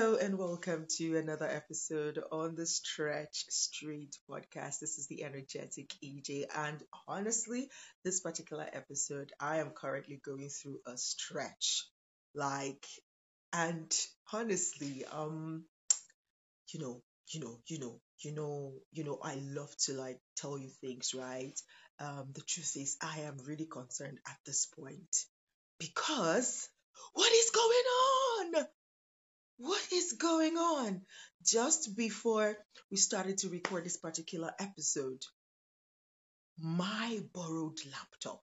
Hello and welcome to another episode on the Stretch Street podcast. This is the energetic EJ, and honestly, this particular episode, I am currently going through a stretch. Like, and honestly, you know, I love to like tell you things, right? The truth is, I am really concerned at this point because what is going on? What is going on? Just before we started to record this particular episode, my borrowed laptop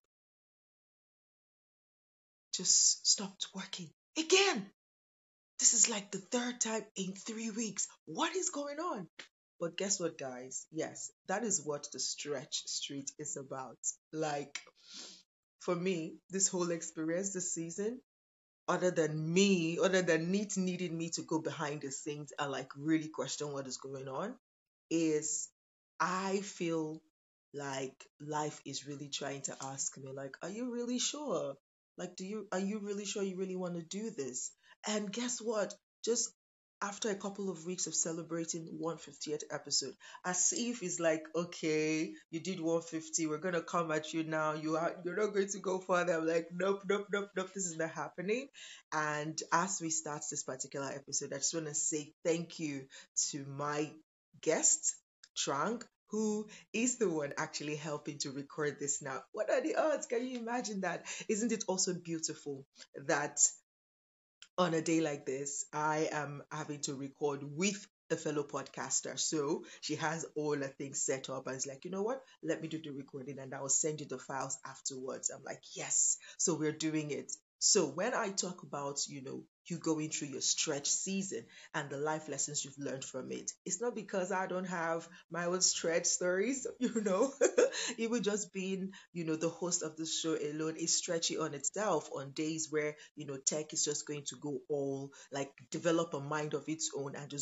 just stopped working again. This is like the third time in 3 weeks. What is going on? But guess what, guys? Yes, that is what the stretch street is about. Like, for me, this whole experience this season, other than Neat needing me to go behind the scenes and like really question what is going on, is I feel like life is really trying to ask me, like, are you really sure? Like, are you really sure you really want to do this? And guess what? Just after a couple of weeks of celebrating 150th episode, as if it's like, okay, you did 150, we're gonna come at you now. You're not going to go further. I'm like, nope, nope, nope, nope, this is not happening. And as we start this particular episode, I just want to say thank you to my guest, Trang, who is the one actually helping to record this now. What are the odds? Can you imagine that? Isn't it also beautiful that on a day like this, I am having to record with a fellow podcaster. So she has all the things set up and it's like, you know what? Let me do the recording and I will send you the files afterwards. I'm like, yes. So we're doing it. So when I talk about, you going through your stretch season and the life lessons you've learned from it, it's not because I don't have my own stretch stories, even just being, the host of the show alone is stretchy on itself on days where, tech is just going to go all like develop a mind of its own and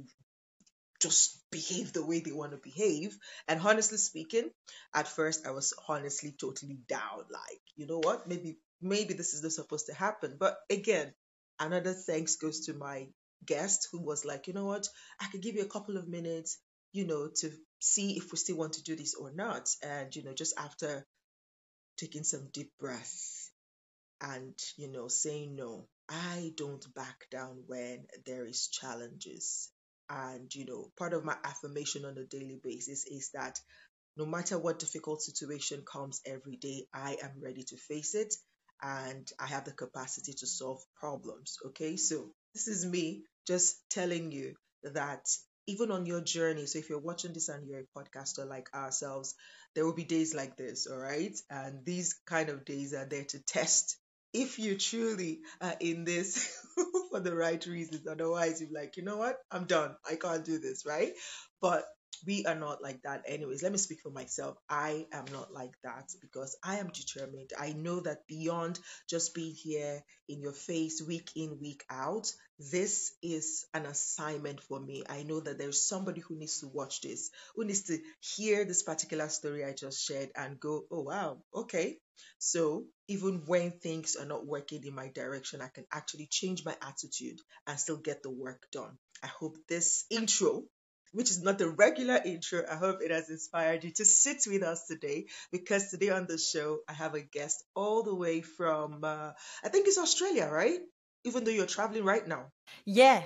just behave the way they want to behave. And honestly speaking, at first I was honestly totally down. Like, you know what? Maybe this is not supposed to happen. But again, another thanks goes to my guest who was like, you know what? I could give you a couple of minutes, to see if we still want to do this or not. And, just after taking some deep breaths and, saying no, I don't back down when there is challenges. And, part of my affirmation on a daily basis is that no matter what difficult situation comes every day, I am ready to face it and I have the capacity to solve problems. Okay, so this is me just telling you that even on your journey, so if you're watching this and you're a podcaster like ourselves, there will be days like this, all right? And these kind of days are there to test if you truly are in this for the right reasons. Otherwise, you're like, you know what? I'm done. I can't do this, right? But we are not like that anyways. Let me speak for myself. I am not like that because I am determined. I know that beyond just being here in your face week in, week out, this is an assignment for me. I know that there's somebody who needs to watch this, who needs to hear this particular story I just shared and go, oh wow, okay. So even when things are not working in my direction, I can actually change my attitude and still get the work done. I hope this intro, which is not the regular intro, I hope it has inspired you to sit with us today because today on the show, I have a guest all the way from, I think it's Australia, right? Even though you're traveling right now. Yeah,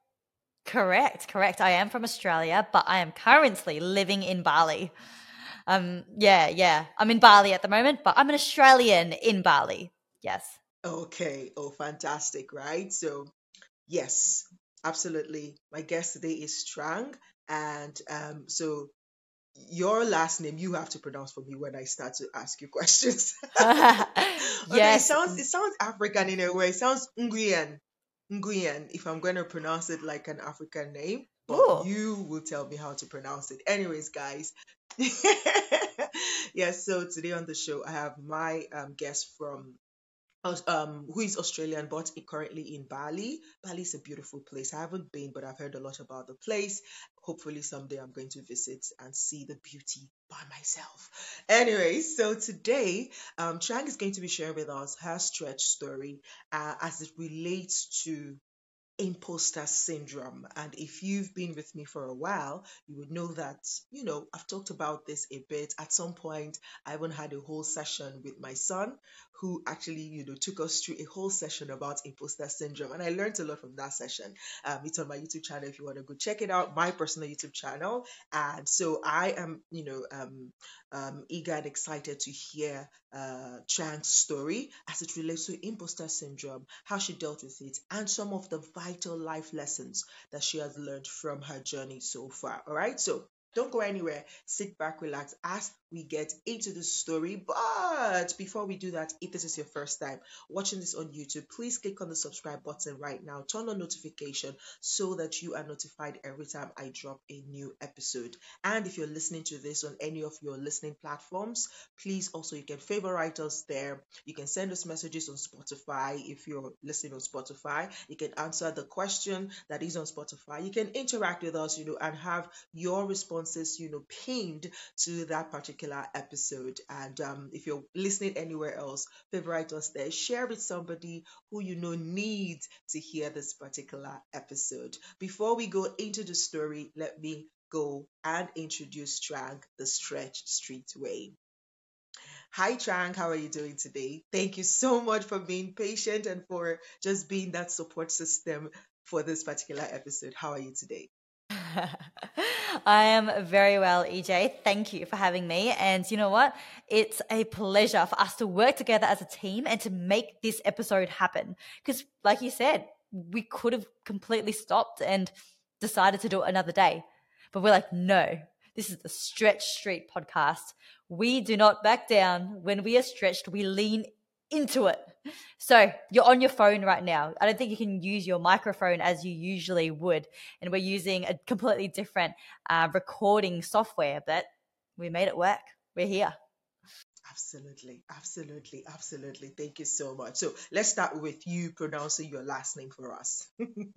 correct. I am from Australia, but I am currently living in Bali. Yeah. I'm in Bali at the moment, but I'm an Australian in Bali. Yes. Okay. Oh, fantastic, right? So, yes, absolutely. My guest today is Strang. And so your last name you have to pronounce for me when I start to ask you questions. Okay, Yes. it sounds African in a way. It sounds Nguyen. Nguyen, if I'm going to pronounce it like an African name, but Ooh. you will tell me how to pronounce it. Anyways, guys. Yes, so today on the show I have my guest from who is Australian but currently in Bali. Bali is a beautiful place. I haven't been, but I've heard a lot about the place. Hopefully, someday I'm going to visit and see the beauty by myself. Anyway, so today, Trang is going to be sharing with us her stretch story as it relates to imposter syndrome. And if you've been with me for a while, you would know that, I've talked about this a bit. At some point, I even had a whole session with my son who actually, took us through a whole session about imposter syndrome. And I learned a lot from that session. It's on my YouTube channel if you want to go check it out, my personal YouTube channel. And so I am, eager and excited to hear Chang's story as it relates to imposter syndrome, how she dealt with it, and some of the vital life lessons that she has learned from her journey so far. All right, so don't go anywhere. Sit back, relax as we get into the story. But before we do that, if this is your first time watching this on YouTube, please click on the subscribe button right now. Turn on notification so that you are notified every time I drop a new episode. And if you're listening to this on any of your listening platforms, please also you can favorite us there. You can send us messages on Spotify if you're listening on Spotify. You can answer the question that is on Spotify. You can interact with us, and have your responses, pinned to that particular episode. And if you're listening anywhere else, favorite us there. Share with somebody who needs to hear this particular episode. Before we go into the story, let me go and introduce Trang the Stretch Street Way. Hi, Trang. How are you doing today? Thank you so much for being patient and for just being that support system for this particular episode. How are you today? I am very well, EJ. Thank you for having me. And you know what? It's a pleasure for us to work together as a team and to make this episode happen. Because, like you said, we could have completely stopped and decided to do it another day. But we're like, no, this is the Stretch Street podcast. We do not back down. When we are stretched, we lean into it. So you're on your phone right now. I don't think you can use your microphone as you usually would. And we're using a completely different recording software, but we made it work. We're here. Absolutely, absolutely, absolutely. Thank you so much. So let's start with you pronouncing your last name for us.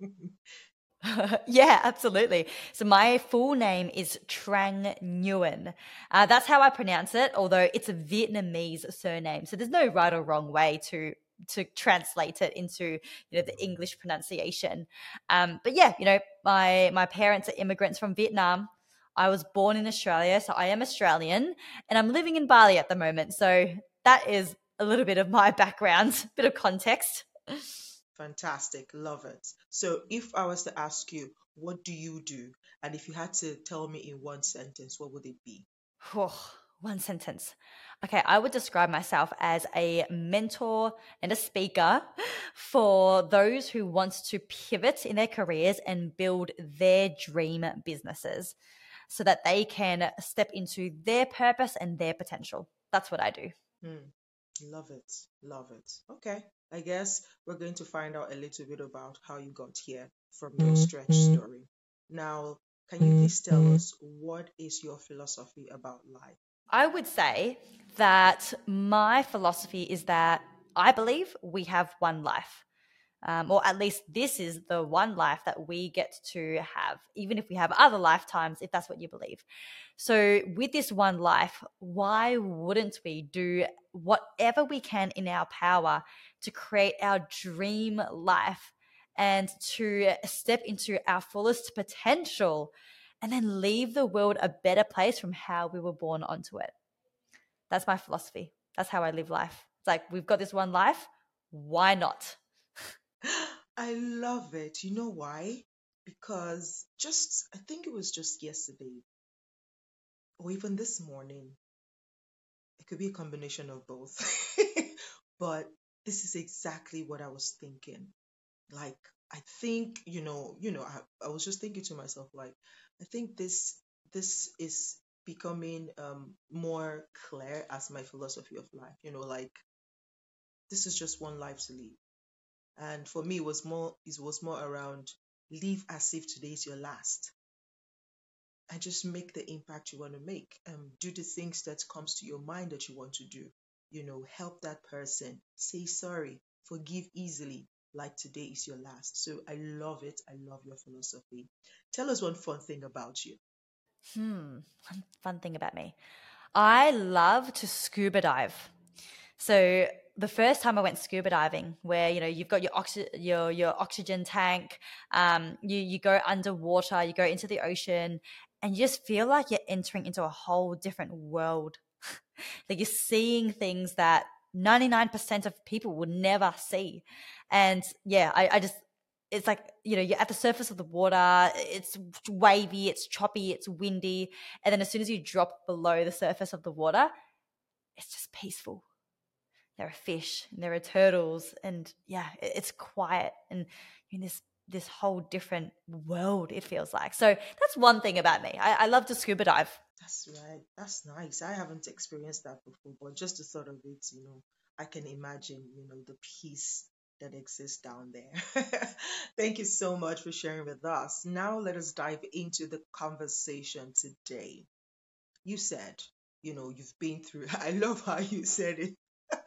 Yeah, absolutely. So my full name is Trang Nguyen. That's how I pronounce it, although it's a Vietnamese surname. So there's no right or wrong way to translate it into the English pronunciation. But yeah, my parents are immigrants from Vietnam. I was born in Australia, so I am Australian, and I'm living in Bali at the moment. So that is a little bit of my background, bit of context. Fantastic. Love it. So if I was to ask you, what do you do? And if you had to tell me in one sentence, what would it be? Oh, one sentence. Okay, I would describe myself as a mentor and a speaker for those who want to pivot in their careers and build their dream businesses so that they can step into their purpose and their potential. That's what I do. Hmm. Love it. Love it. Okay. I guess we're going to find out a little bit about how you got here from your stretch story. Now, can you please tell us what is your philosophy about life? I would say that my philosophy is that I believe we have one life. Or at least this is the one life that we get to have, even if we have other lifetimes, if that's what you believe. So, with this one life, why wouldn't we do whatever we can in our power to create our dream life and to step into our fullest potential and then leave the world a better place from how we were born onto it? That's my philosophy. That's how I live life. It's like, we've got this one life. Why not? I love it. You know why? Because I think it was just yesterday or even this morning, it could be a combination of both. But this is exactly what I was thinking. Like, I think, I was just thinking to myself, like, I think this is becoming more clear as my philosophy of life. Like, this is just one life to live. And for me, it was more around live as if today is your last, and just make the impact you want to make. Do the things that comes to your mind that you want to do. Help that person, say sorry, forgive easily, like today is your last. So I love it. I love your philosophy. Tell us one fun thing about you. One fun thing about me. I love to scuba dive. So the first time I went scuba diving, where you've got your oxygen tank, you go underwater, you go into the ocean, and you just feel like you're entering into a whole different world. Like you're seeing things that 99% of people would never see. And yeah, I just, it's like, you're at the surface of the water, it's wavy, it's choppy, it's windy. And then as soon as you drop below the surface of the water, it's just peaceful. There are fish and there are turtles, and yeah, it's quiet, and in this whole different world, it feels like. So that's one thing about me. I love to scuba dive. That's right. That's nice. I haven't experienced that before, but just the thought of it, I can imagine, the peace that exists down there. Thank you so much for sharing with us. Now let us dive into the conversation today. You said, you've been through, I love how you said it.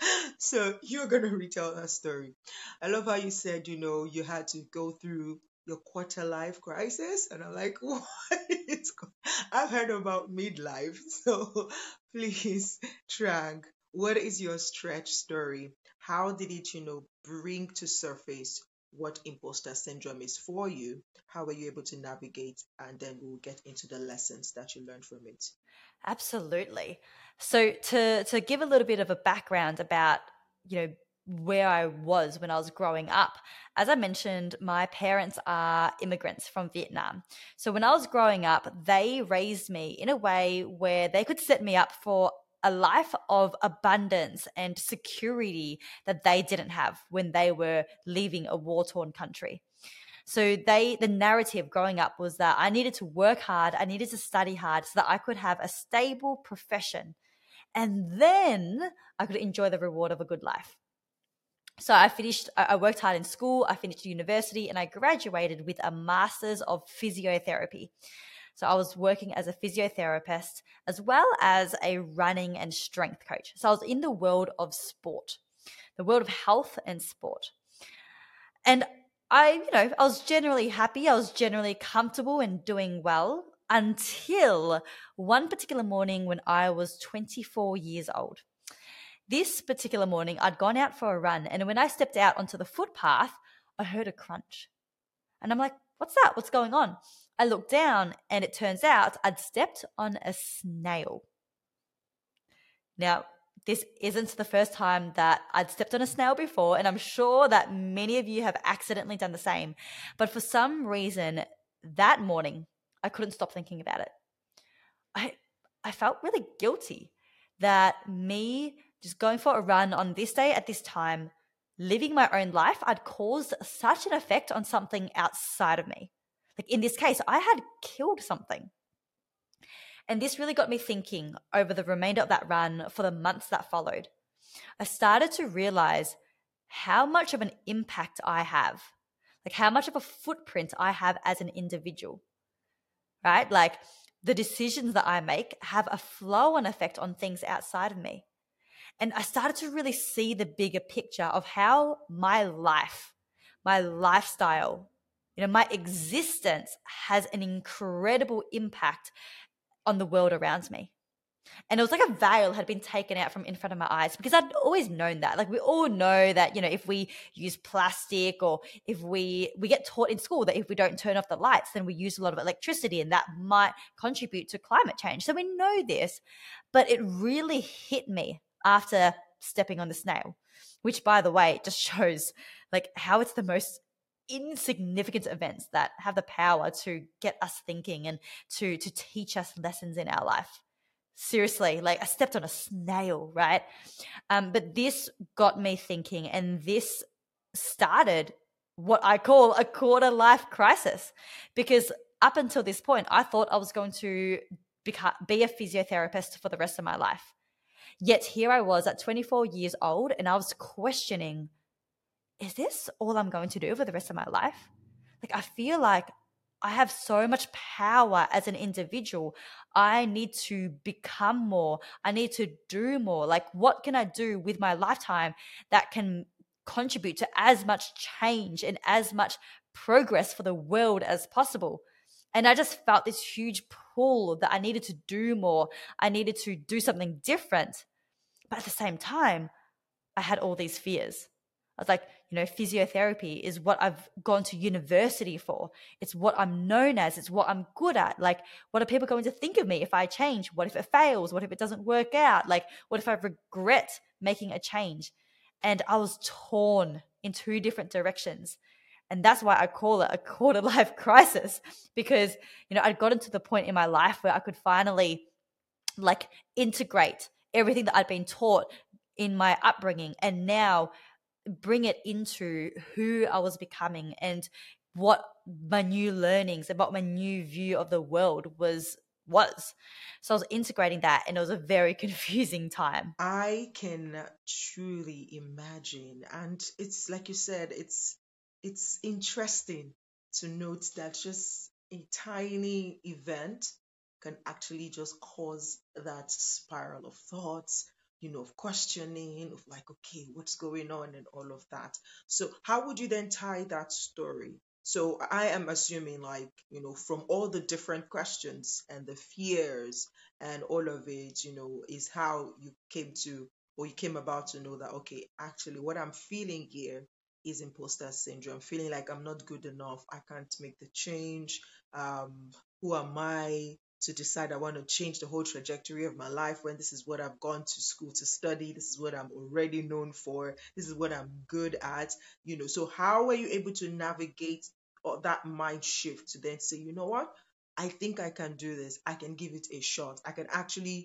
So you're going to retell that story. I love how you said, you had to go through your quarter life crisis. And I'm like, what is I've heard about midlife. So please, Trang, what is your stretch story? How did it, bring to surface what imposter syndrome is for you? How were you able to navigate? And then we'll get into the lessons that you learned from it. Absolutely. So to give a little bit of a background about, where I was when I was growing up, as I mentioned, my parents are immigrants from Vietnam. So when I was growing up, they raised me in a way where they could set me up for a life of abundance and security that they didn't have when they were leaving a war-torn country. So the narrative growing up was that I needed to work hard, I needed to study hard so that I could have a stable profession, and then I could enjoy the reward of a good life. So I worked hard in school, I finished university, and I graduated with a master's of physiotherapy. So I was working as a physiotherapist as well as a running and strength coach. So I was in the world of sport, the world of health and sport. And I was generally happy. I was generally comfortable and doing well until one particular morning when I was 24 years old. This particular morning, I'd gone out for a run, and when I stepped out onto the footpath, I heard a crunch. And I'm like, what's that? What's going on? I looked down, and it turns out I'd stepped on a snail. Now, this isn't the first time that I'd stepped on a snail before, and I'm sure that many of you have accidentally done the same. But for some reason, that morning, I couldn't stop thinking about it. I felt really guilty that me just going for a run on this day at this time, living my own life, I'd caused such an effect on something outside of me. Like in this case, I had killed something. And this really got me thinking over the remainder of that run for the months that followed. I started to realize how much of an impact I have, like how much of a footprint I have as an individual, right? Like the decisions that I make have a flow-on effect on things outside of me. And I started to really see the bigger picture of how my life, my lifestyle, my existence has an incredible impact on the world around me. And it was like a veil had been taken out from in front of my eyes, because I'd always known that. Like we all know that, if we use plastic, or if we get taught in school that if we don't turn off the lights, then we use a lot of electricity, and that might contribute to climate change. So we know this, but it really hit me after stepping on the snail, which, by the way, just shows like how it's the most insignificant events that have the power to get us thinking and to teach us lessons in our life. Seriously, like I stepped on a snail, right? But this got me thinking, and this started what I call a quarter life crisis, because up until this point, I thought I was going to be a physiotherapist for the rest of my life. Yet here I was at 24 years old, and I was questioning, is this all I'm going to do for the rest of my life? Like, I feel like I have so much power as an individual. I need to become more. I need to do more. Like, what can I do with my lifetime that can contribute to as much change and as much progress for the world as possible? And I just felt this huge pull that I needed to do more. I needed to do something different. But at the same time, I had all these fears. I was like, physiotherapy is what I've gone to university for. It's what I'm known as. It's what I'm good at. Like, what are people going to think of me if I change? What if it fails? What if it doesn't work out? Like, what if I regret making a change? And I was torn in two different directions. And that's why I call it a quarter life crisis, because, I'd gotten to the point in my life where I could finally like integrate everything that I'd been taught in my upbringing and now bring it into who I was becoming and what my new learnings and what my new view of the world was. So I was integrating that, and it was a very confusing time. I can truly imagine. And it's like you said, it's interesting to note that just a tiny event can actually just cause that spiral of thoughts, of questioning, of like, okay, what's going on and all of that. So how would you then tie that story? So I am assuming like, from all the different questions and the fears and all of it, is how you came to, or you came about to know that, okay, actually, what I'm feeling here is imposter syndrome, feeling like I'm not good enough, I can't make the change. Who am I to decide I want to change the whole trajectory of my life when this is what I've gone to school to study, this is what I'm already known for, this is what I'm good at, So, how were you able to navigate that mind shift to then say, you know what? I think I can do this. I can give it a shot. I can actually,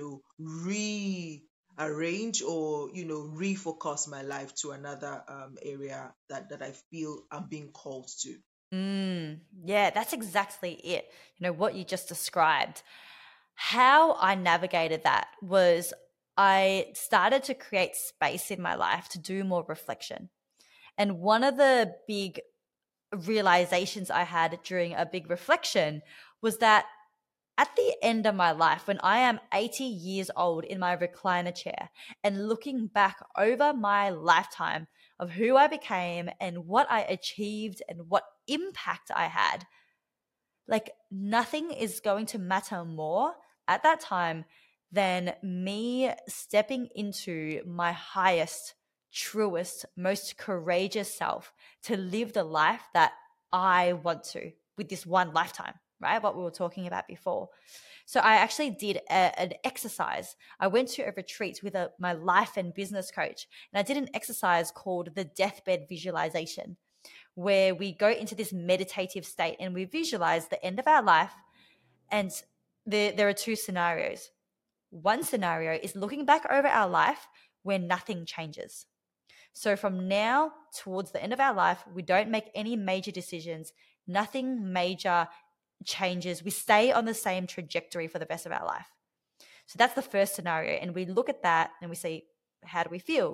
rearrange or, refocus my life to another area that I feel I'm being called to. Yeah, that's exactly it. What you just described. How I navigated that was I started to create space in my life to do more reflection. And one of the big realizations I had during a big reflection was that at the end of my life, when I am 80 years old in my recliner chair and looking back over my lifetime of who I became and what I achieved and what impact I had, like nothing is going to matter more at that time than me stepping into my highest, truest, most courageous self to live the life that I want to with this one lifetime, right? What we were talking about before. So I actually did an exercise. I went to a retreat with my life and business coach, and I did an exercise called the deathbed visualization, where we go into this meditative state and we visualize the end of our life. And there are two scenarios. One scenario is looking back over our life where nothing changes. So from now towards the end of our life, we don't make any major decisions, nothing major changes. We stay on the same trajectory for the rest of our life. So that's the first scenario. And we look at that and we say, how do we feel?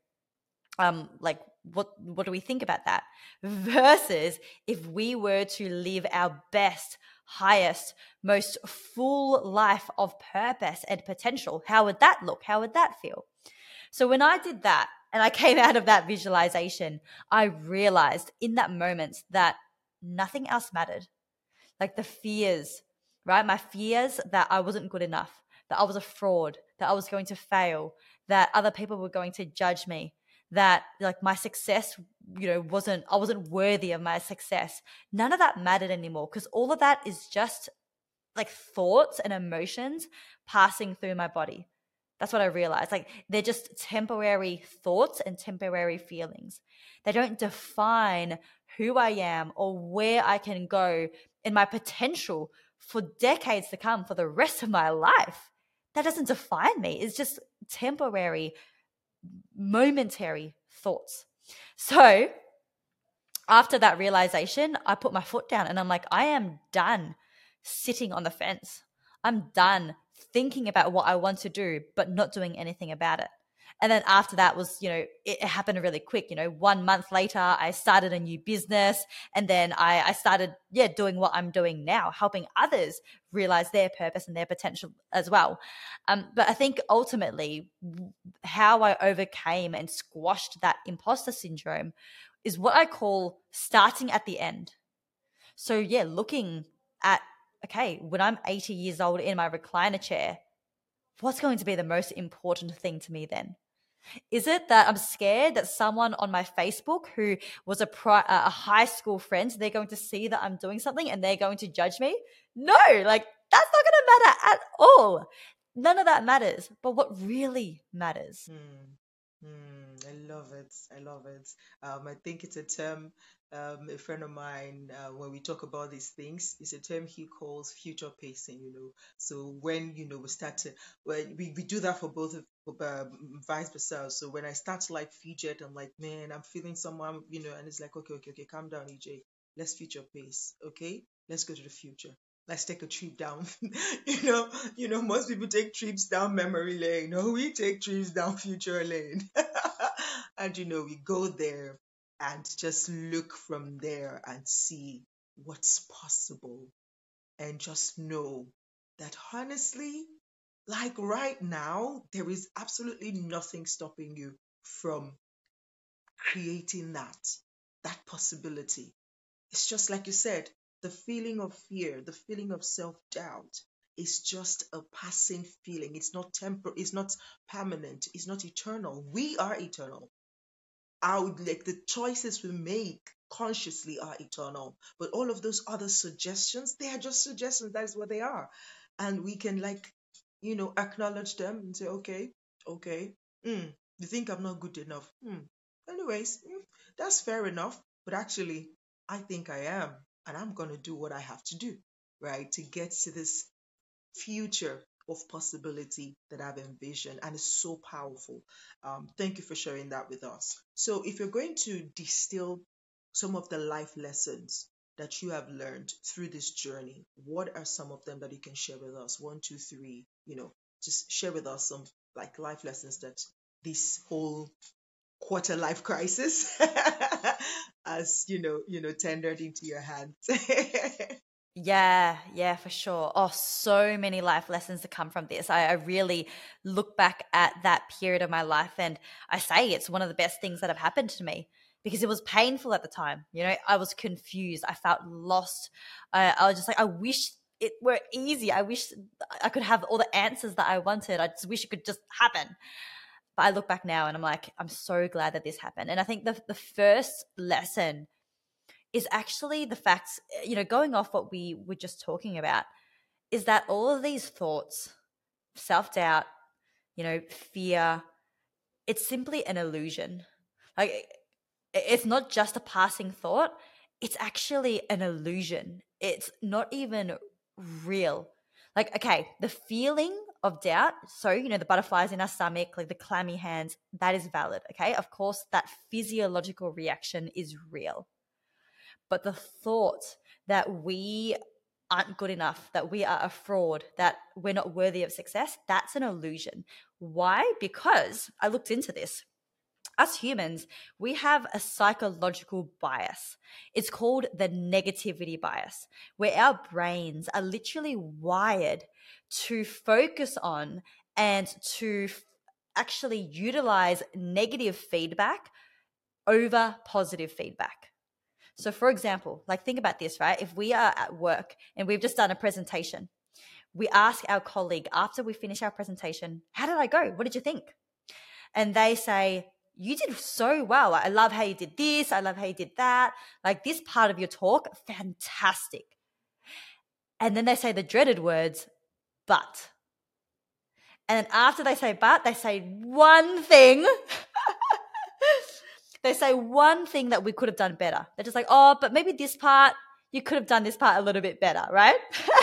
Like what do we think about that? Versus if we were to live our best, highest, most full life of purpose and potential, how would that look? How would that feel? So when I did that and I came out of that visualization, I realized in that moment that nothing else mattered. Like the fears, right? My fears that I wasn't good enough, that I was a fraud, that I was going to fail, that other people were going to judge me, that like my success, I wasn't worthy of my success. None of that mattered anymore, because all of that is just like thoughts and emotions passing through my body. That's what I realized. Like they're just temporary thoughts and temporary feelings. They don't define who I am or where I can go in my potential for decades to come, for the rest of my life. That doesn't define me. It's just temporary, momentary thoughts. So after that realization, I put my foot down and I'm like, I am done sitting on the fence. I'm done thinking about what I want to do, but not doing anything about it. And then after that was, it happened really quick. 1 month later, I started a new business, and then I started, doing what I'm doing now, helping others realize their purpose and their potential as well. But I think ultimately how I overcame and squashed that imposter syndrome is what I call starting at the end. So looking at, okay, when I'm 80 years old in my recliner chair, what's going to be the most important thing to me then? Is it that I'm scared that someone on my Facebook who was a high school friend, they're going to see that I'm doing something and they're going to judge me? No, like that's not going to matter at all. None of that matters. But what really matters? Hmm. I love it. I love it. I think it's a term, a friend of mine, when we talk about these things, it's a term he calls future pacing, So when, we start to, when we do that for both of, vice versa. So when I start to like fidget, I'm like, man, I'm feeling someone, and it's like, okay, okay, okay, calm down, EJ. Let's future pace. Okay. Let's go to the future. Let's take a trip down. Most people take trips down memory lane. No, we take trips down future lane. And we go there and just look from there and see what's possible, and just know that honestly, like right now, there is absolutely nothing stopping you from creating that possibility. It's just like you said, the feeling of fear, the feeling of self-doubt is just a passing feeling. It's not temporary, it's not permanent, it's not eternal. We are eternal. Our like the choices we make consciously are eternal. But all of those other suggestions, they are just suggestions. That is what they are. And we can acknowledge them and say, okay, okay, you think I'm not good enough. Anyways, that's fair enough. But actually, I think I am, and I'm gonna do what I have to do, right, to get to this future of possibility that I've envisioned, and it's so powerful. Thank you for sharing that with us. So, if you're going to distill some of the life lessons that you have learned through this journey, what are some of them that you can share with us? One, two, three, just share with us some like life lessons that this whole quarter life crisis as tendered into your hands. Yeah, yeah, for sure. Oh, so many life lessons to come from this. I really look back at that period of my life and I say it's one of the best things that have happened to me because it was painful at the time. I was confused. I felt lost. I was just like, I wish it were easy. I wish I could have all the answers that I wanted. I just wish it could just happen. But I look back now and I'm like, I'm so glad that this happened. And I think the first lesson is actually the fact, going off what we were just talking about, is that all of these thoughts, self-doubt, fear, it's simply an illusion. Like, it's not just a passing thought, it's actually an illusion. It's not even real. Like, okay, the feeling of doubt, so, the butterflies in our stomach, like the clammy hands, that is valid, okay? Of course, that physiological reaction is real. But the thought that we aren't good enough, that we are a fraud, that we're not worthy of success, that's an illusion. Why? Because I looked into this. Us humans, we have a psychological bias. It's called the negativity bias, where our brains are literally wired to focus on and to actually utilize negative feedback over positive feedback. So, for example, like think about this, right? If we are at work and we've just done a presentation, we ask our colleague after we finish our presentation, how did I go? What did you think? And they say, you did so well. I love how you did this. I love how you did that. Like this part of your talk, fantastic. And then they say the dreaded words, but. And then after they say but, they say one thing. They say one thing that we could have done better. They're just like, oh, but maybe this part, you could have done this part a little bit better, right?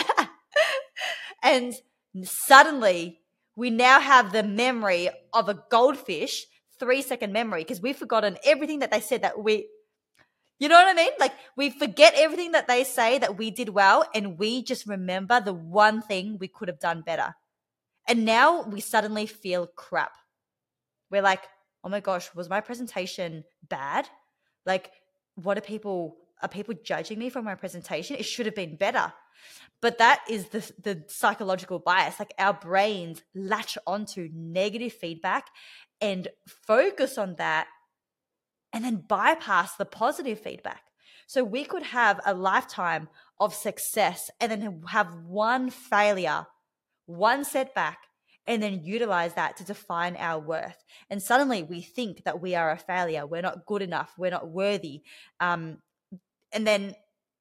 And suddenly we now have the memory of a goldfish, 3-second memory, because we've forgotten everything that they said you know what I mean? Like we forget everything that they say that we did well, and we just remember the one thing we could have done better. And now we suddenly feel crap. We're like, oh my gosh, was my presentation bad? Like, are people judging me for my presentation? It should have been better. But that is the psychological bias. Like our brains latch onto negative feedback and focus on that and then bypass the positive feedback. So we could have a lifetime of success and then have one failure, one setback, and then utilize that to define our worth. And suddenly we think that we are a failure, we're not good enough, we're not worthy. And then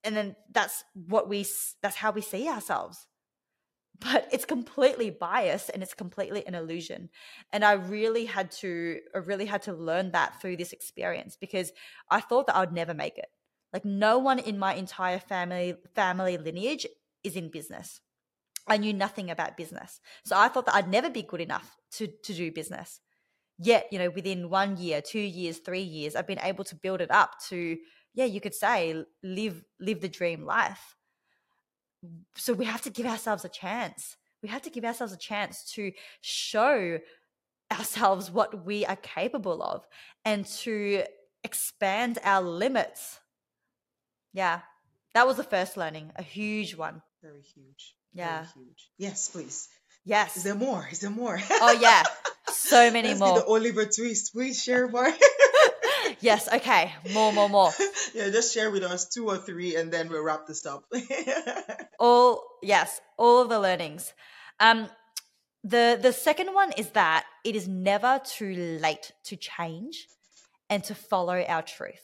that's how we see ourselves. But it's completely biased and it's completely an illusion. And I really had to learn that through this experience, because I thought that I would never make it. Like, no one in my entire family lineage is in business. I knew nothing about business. So I thought that I'd never be good enough to do business. Yet, within 1 year, 2 years, 3 years, I've been able to build it up to, yeah, you could say, live the dream life. So we have to give ourselves a chance. We have to give ourselves a chance to show ourselves what we are capable of and to expand our limits. Yeah, that was the first learning, a huge one. Very huge. Yeah. Very huge. Yes, please. Is Yes. there more? Is there more? Oh, yeah. So many Let's be more. the Oliver twist. Please share more. Yes. Okay. More. Yeah, just share with us 2 or 3 and then we'll wrap this up. All of the learnings. The second one is that it is never too late to change and to follow our truth.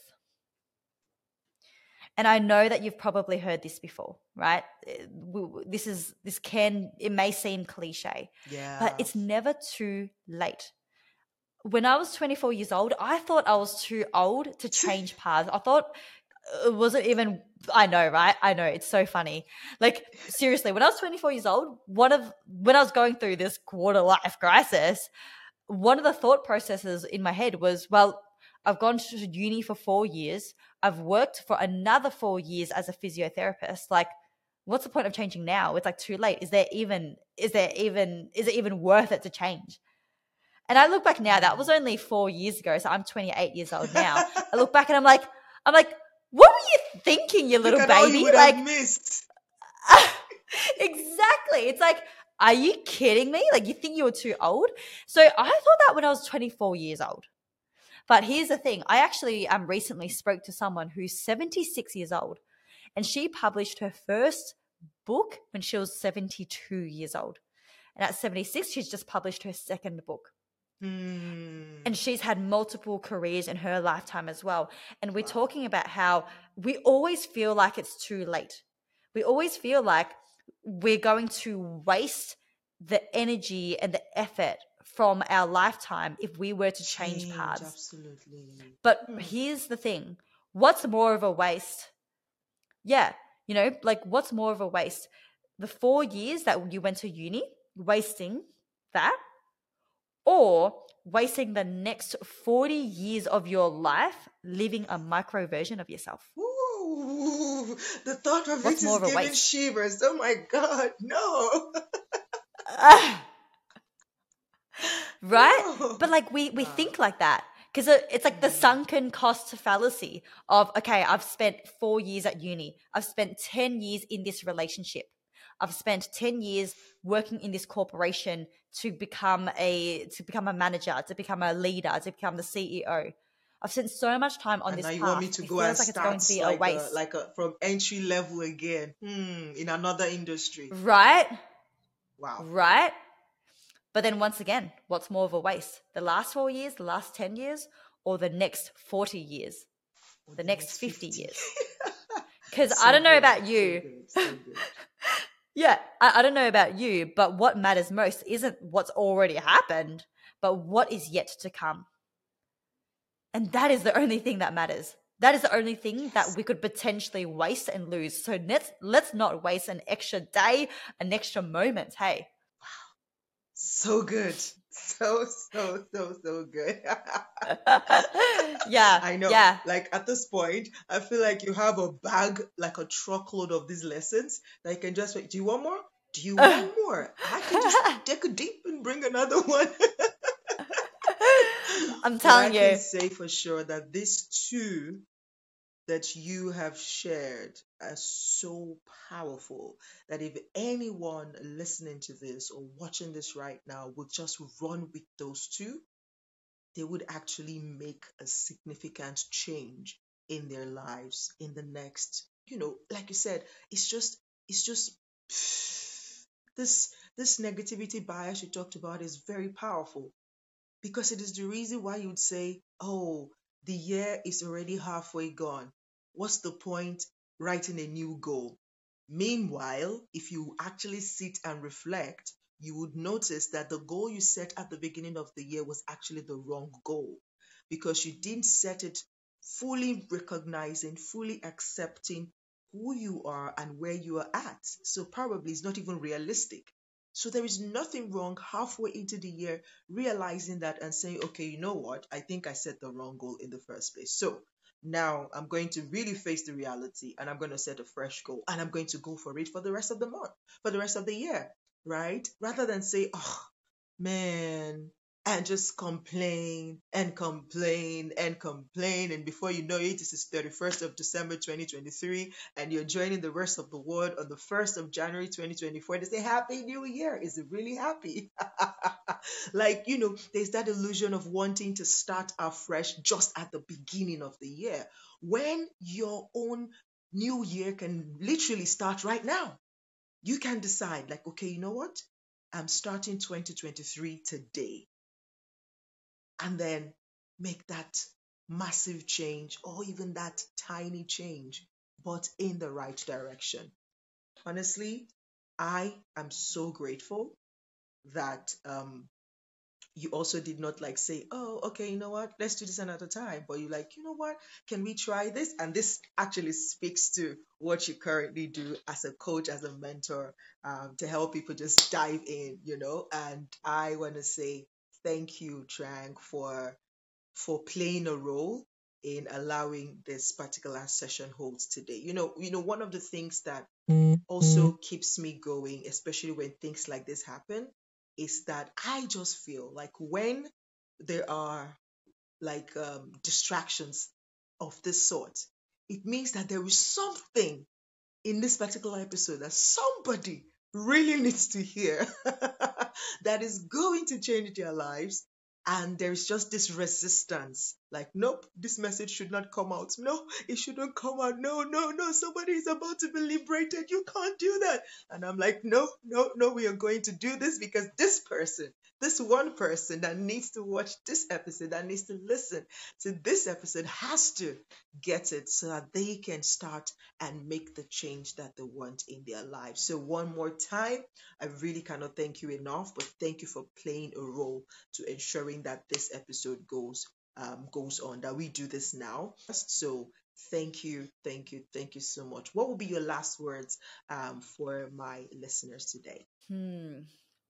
And I know that you've probably heard this before, right? It may seem cliche, Yeah. but it's never too late. When I was 24 years old, I thought I was too old to change paths. I thought it wasn't even, I know, right? I know, it's so funny. Like, seriously, when I was 24 years old, when I was going through this quarter life crisis, one of the thought processes in my head was, well, I've gone to uni for 4 years. I've worked for another 4 years as a physiotherapist. Like, what's the point of changing now? It's like too late. Is it even worth it to change? And I look back now, that was only 4 years ago. So I'm 28 years old now. I look back and I'm like, what were you thinking, you little Look at all baby? you would have missed. Exactly. It's like, are you kidding me? Like, you think you were too old? So I thought that when I was 24 years old. But here's the thing. I actually recently spoke to someone who's 76 years old, and she published her first book when she was 72 years old. And at 76, she's just published her second book. And she's had multiple careers in her lifetime as well. And we're talking about how we always feel like it's too late. We always feel like we're going to waste the energy and the effort from our lifetime if we were to change paths. Absolutely. But here's the thing. What's more of a waste? Yeah, like, what's more of a waste? The 4 years that you went to uni, wasting that, or wasting the next 40 years of your life living a micro version of yourself? Ooh, the thought of What's it more is of a giving waste? shivers. Oh my God, no. Right? No. But like, we think like that because it's like the sunken cost fallacy of, okay, I've spent 4 years at uni. I've spent 10 years in this relationship. I've spent 10 years working in this corporation to become a manager, to become a leader, to become the CEO. I've spent so much time on And this now path. you want me to It go feels and like it's going to be a waste. like from entry level again, in another industry. Right? Wow. Right? But then once again, what's more of a waste? The last 4 years, the last 10 years, or the next 40 years, Or the next 50 years? Because Because I don't know about you. So good. Yeah, I don't know about you, but what matters most isn't what's already happened, but what is yet to come. And that is the only thing that matters. That is the only thing that we could potentially waste and lose. So let's not waste an extra day, an extra moment. Hey. So good. So good. Yeah. I know. Yeah. Like at this point, I feel like you have a bag, like a truckload of these lessons that you can just wait. Do you want more? Do you want more? I can just dig a deep and bring another one. I'm But telling I can you. say for sure that these two that you have shared are so powerful that if anyone listening to this or watching this right now would just run with those two, they would actually make a significant change in their lives in the next, like you said, it's just this negativity bias you talked about is very powerful, because it is the reason why you'd say, oh, the year is already halfway gone. What's the point writing a new goal? Meanwhile, if you actually sit and reflect, you would notice that the goal you set at the beginning of the year was actually the wrong goal, because you didn't set it fully recognizing, fully accepting who you are and where you are at. So probably it's not even realistic. So there is nothing wrong halfway into the year realizing that and saying, okay, you know what? I think I set the wrong goal in the first place. So now I'm going to really face the reality and I'm going to set a fresh goal and I'm going to go for it for the rest of the month, for the rest of the year, right? Rather than say, oh, man, and just complain and complain and complain. And before you know it, this is 31st of December 2023, and you're joining the rest of the world on the 1st of January 2024. They say, Happy New Year. Is it really happy? Like, there's that illusion of wanting to start afresh just at the beginning of the year, when your own new year can literally start right now. You can decide, like, okay, you know what? I'm starting 2023 today, and then make that massive change or even that tiny change, but in the right direction. Honestly, I am so grateful that you also did not like say, oh, okay, you know what, let's do this another time. But you like, you know what, can we try this? And this actually speaks to what you currently do as a coach, as a mentor, to help people just dive in. And I want to say thank you, Trang, for playing a role in allowing this particular session holds today. One of the things that also keeps me going, especially when things like this happen, is that I just feel like when there are like distractions of this sort, it means that there is something in this particular episode that somebody really needs to hear that is going to change their lives. And there's just this resistance like, nope, this message should not come out. No, it shouldn't come out. No, no, no, somebody is about to be liberated. You can't do that. And I'm like, no, no, no, we are going to do this because this person, this one person that needs to watch this episode, that needs to listen to this episode, has to get it so that they can start and make the change that they want in their lives. So one more time, I really cannot thank you enough, but thank you for playing a role to ensuring that this episode goes on, that we do this now. So thank you, thank you, thank you so much. What will be your last words for my listeners today? Hmm.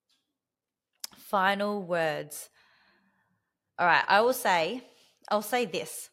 Final words. All right, I'll say this.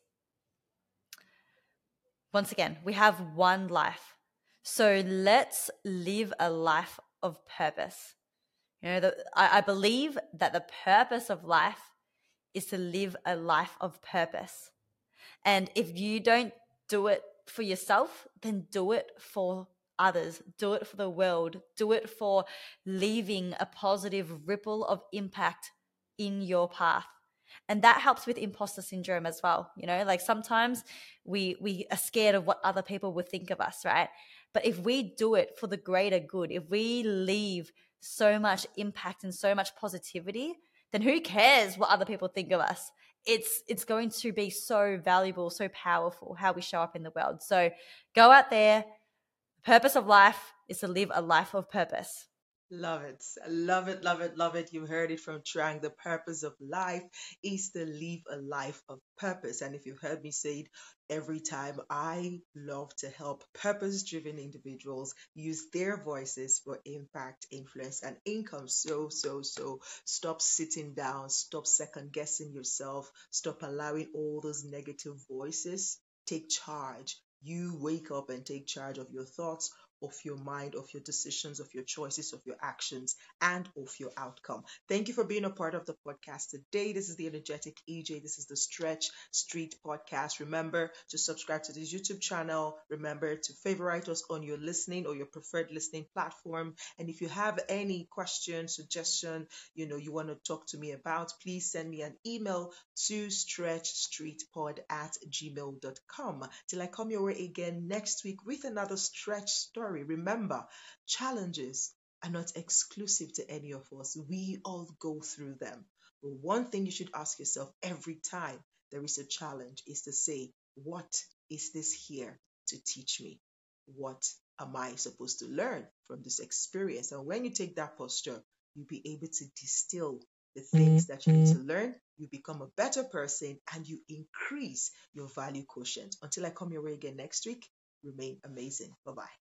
Once again, we have one life. So let's live a life of purpose. I believe that the purpose of life is to live a life of purpose. And if you don't do it for yourself, then do it for others, do it for the world, do it for leaving a positive ripple of impact in your path. And that helps with imposter syndrome as well. Like sometimes we are scared of what other people would think of us, right? But if we do it for the greater good, if we leave so much impact and so much positivity, then who cares what other people think of us? It's going to be so valuable, so powerful how we show up in the world. So go out there. The purpose of life is to live a life of purpose. Love it. Love it. Love it. Love it. You heard it from Trang. The purpose of life is to live a life of purpose. And if you've heard me say it every time, I love to help purpose driven individuals use their voices for impact, influence, and income. So, so, so stop sitting down, stop second guessing yourself, stop allowing all those negative voices. Take charge. You wake up and take charge of your thoughts, of your mind, of your decisions, of your choices, of your actions, and of your outcome. Thank you for being a part of the podcast today. This is the Energetic EJ. This is the Stretch Street Podcast. Remember to subscribe to this YouTube channel. Remember to favorite us on your listening or your preferred listening platform. And if you have any question, suggestion, you want to talk to me about, please send me an email to stretchstreetpod@gmail.com. Till I come your way again next week with another stretch story. Remember, challenges are not exclusive to any of us. We all go through them. But one thing you should ask yourself every time there is a challenge is to say, what is this here to teach me? What am I supposed to learn from this experience? And when you take that posture, you'll be able to distill the things that you need to learn. You become a better person and you increase your value quotient. Until I come your way again next week, remain amazing. Bye bye.